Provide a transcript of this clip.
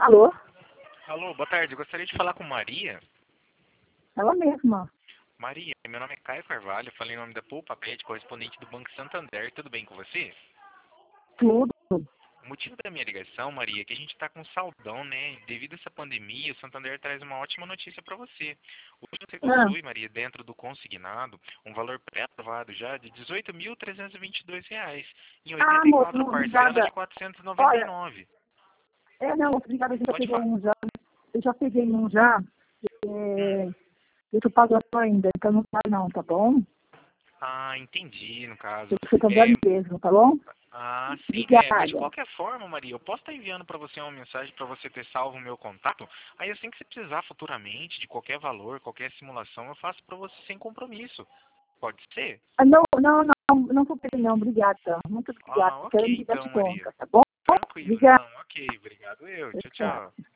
Alô? Alô, boa tarde. Eu gostaria de falar com Maria. Ela mesma. Maria, meu nome é Caio Carvalho, falei em nome da Poupa Pet, correspondente do Banco Santander. Tudo bem com você? Tudo. O motivo da minha ligação, Maria, é que a gente está com saldão, né? E devido a essa pandemia, o Santander traz uma ótima notícia para você. Hoje você possui, Maria, dentro do consignado, um valor pré-aprovado já de R$ 18.322 em Moço, 84 não, parcelas obrigada. de 499. Olha, não, obrigada, eu já Pode peguei falar. um já. Eu já peguei um já. Hum. Eu tô pagando ainda, então não vai não, tá bom? Ah, entendi, no caso. Eu tô pagando mesmo, tá bom? Ah, sim. Mas de Obrigada. qualquer forma, Maria, eu posso estar enviando para você uma mensagem para você ter salvo o meu contato. Aí assim que você precisar futuramente de qualquer valor, qualquer simulação, eu faço para você sem compromisso. Pode ser? Não vou pedir não, obrigada. Muito obrigada. Ah, Quero ok me dar então, de Maria. conta, tá bom? Tranquilo, Obrigada. não. Ok, obrigado eu. Tchau, tchau.